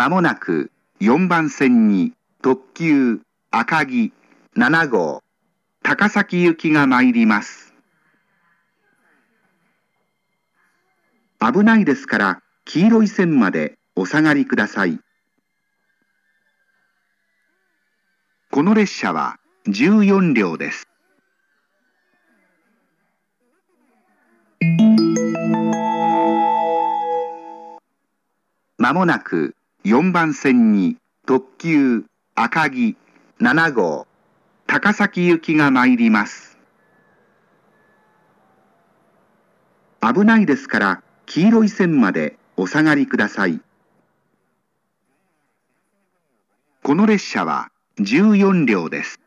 まもなく4番線に特急赤城7号高崎行きが参ります。危ないですから黄色い線までお下がりください。この列車は14両です。まもなく4番線に特急赤城7号高崎行きが参ります。危ないですから黄色い線までお下がりください。この列車は14両です。